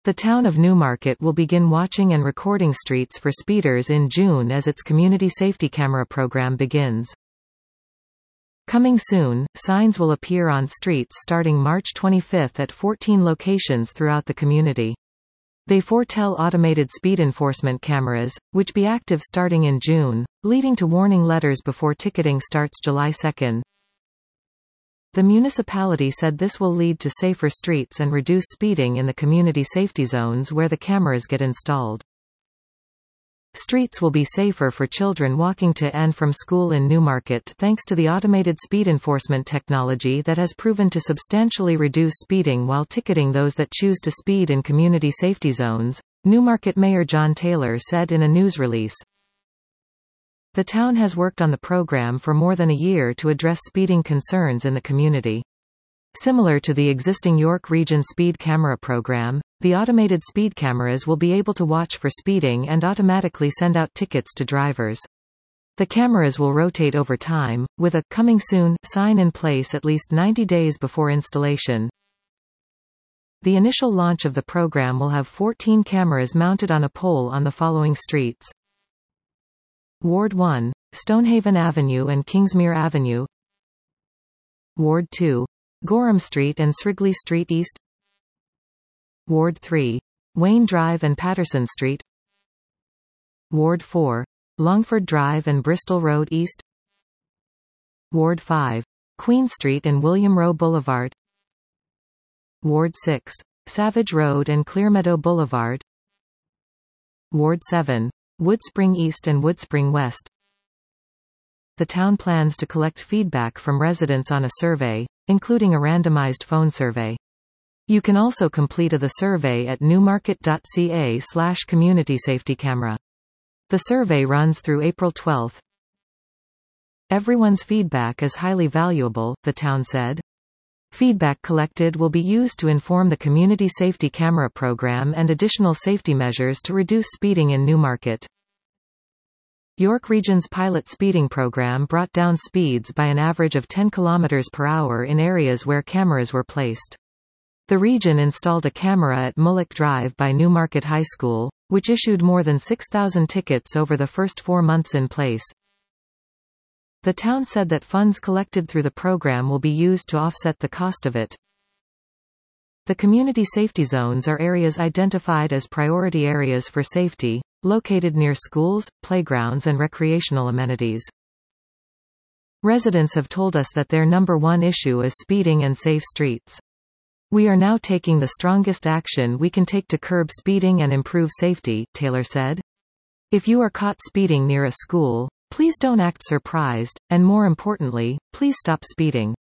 The town of Newmarket will begin watching and recording streets for speeders in June as its community safety camera program begins. Coming soon, signs will appear on streets starting March 25 at 14 locations throughout the community. They foretell automated speed enforcement cameras, which be active starting in June, leading to warning letters before ticketing starts July 2. The municipality said this will lead to safer streets and reduce speeding in the community safety zones where the cameras get installed. Streets will be safer for children walking to and from school in Newmarket thanks to the automated speed enforcement technology that has proven to substantially reduce speeding while ticketing those that choose to speed in community safety zones, Newmarket Mayor John Taylor said in a news release. The town has worked on the program for more than a year to address speeding concerns in the community. Similar to the existing York Region Speed Camera program, the automated speed cameras will be able to watch for speeding and automatically send out tickets to drivers. The cameras will rotate over time, with a "Coming Soon" sign in place at least 90 days before installation. The initial launch of the program will have 14 cameras mounted on a pole on the following streets: Ward 1, Stonehaven Avenue and Kingsmere Avenue. Ward 2, Gorham Street and Srigley Street East. Ward 3, Wayne Drive and Patterson Street. Ward 4, Longford Drive and Bristol Road East. Ward 5, Queen Street and William Rowe Boulevard. Ward 6, Savage Road and Clearmeadow Boulevard. Ward 7, Woodspring East and Woodspring West. The town plans to collect feedback from residents on a survey, including a randomized phone survey. You can also complete the survey at newmarket.ca/communitysafetycamera. The survey runs through April 12. Everyone's feedback is highly valuable, the town said. Feedback collected will be used to inform the community safety camera program and additional safety measures to reduce speeding in Newmarket. York Region's pilot speeding program brought down speeds by an average of 10 km per hour in areas where cameras were placed. The region installed a camera at Mullock Drive by Newmarket High School, which issued more than 6,000 tickets over the first 4 months in place. The town said that funds collected through the program will be used to offset the cost of it. The community safety zones are areas identified as priority areas for safety, located near schools, playgrounds and recreational amenities. Residents have told us that their number one issue is speeding and safe streets. We are now taking the strongest action we can take to curb speeding and improve safety, Taylor said. If you are caught speeding near a school, please don't act surprised, and more importantly, please stop speeding.